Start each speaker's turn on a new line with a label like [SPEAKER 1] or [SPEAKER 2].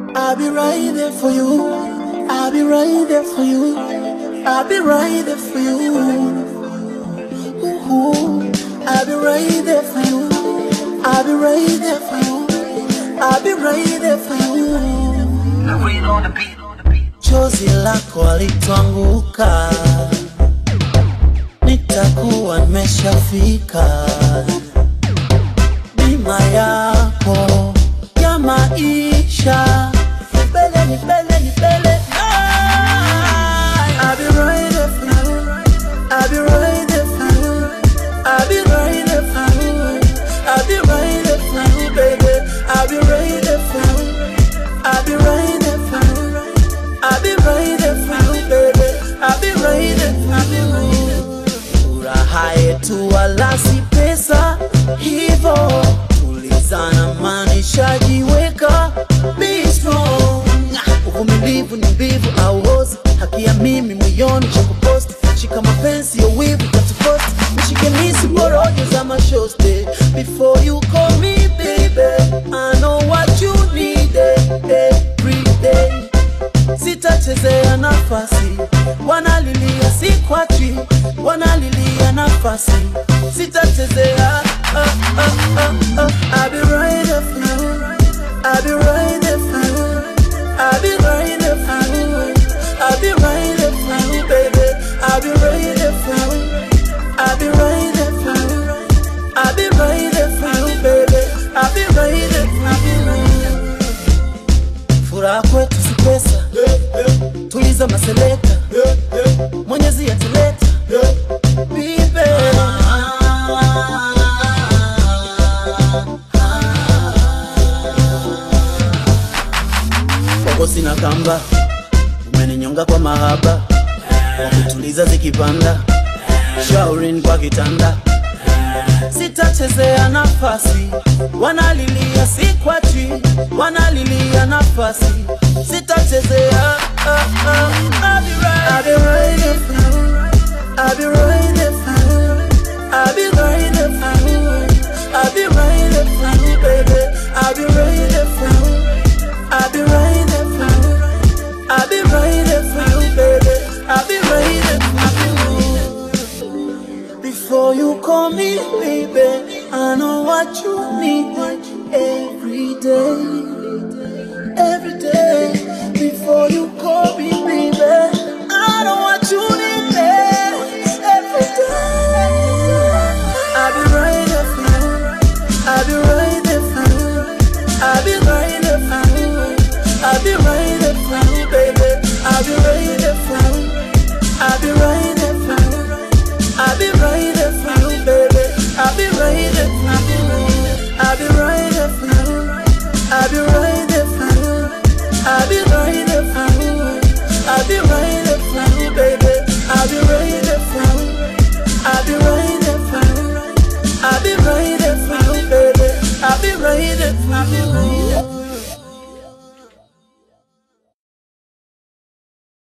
[SPEAKER 1] I'll be right there for you. I'll be right there for you. I'll be right there for you. Ooh, I'll be right there for you. I'll be right there for you. I'll be right there for you. Chozi lako litwanguka, nitakuwa nimeshafika. Bima yako ya maisha, nipele nipele nipele. I'll be right there for you. I'll be right there for you. I'll be right there for you. I'll be right there for you, baby. I'll be right there for you. I'll be right there for you. I'll be right there for you, baby. I'll be right there for you. Furaha yetu wala si pesa, hivo tulizana manisha jiweka. Be strong. Uvumilivu ni mbivu auozi, haki ya mimi moyoni cha kuposti. Shika mapenzi ya wivu tatuposti, nishike nisi porojo za mashoste. Before you call me baby, I know what you need every day. Sitachezea nafasi, wanalilia si kwachi, wanalilia nafasi. Sitachezea, I'll be right there for you. I'll be right there for you. I'll be right there for you. I'll be right there for you, baby. I'll be right there for you. I'll be right there for you. I'll be right there for you, baby. I'll be right there for you. Furaha kwetu si pesa, tuliza maseleka, Mwenyezi ataleta, bibe. Kwako sina kamba, umeninyonga kwa mahaba, wakutuliza zikipanda, shaurin kwa kitanda. Sitachezea nafasi, wanalilia si kwachi, wanalilia nafasi. Sitachezea, I'll be right there for you. I'll be right there for you. I'll be right there for you. I'll be right there for you, baby. I'll be right there for you. I'll be right there for you. I'll be right there for you, baby. I'll be right there for you. Before you call me baby, I know what you need every day. Every day. Before you call me baby, I know what you need every day. I'll be right there for you. I'll be right there for you. I'll be right there for you. I'll be right there for you, baby. I'll be right there for you. I'll be right there for you. I'll be right there for you, baby. I'll be right there for you. I'll be right there for you. I'll be right there for you. I'll be right there for you. I'll be right there for you, baby. I'll be right there for you. I'll be right there for you. I'll be right there for you, baby. I'll be right there for you.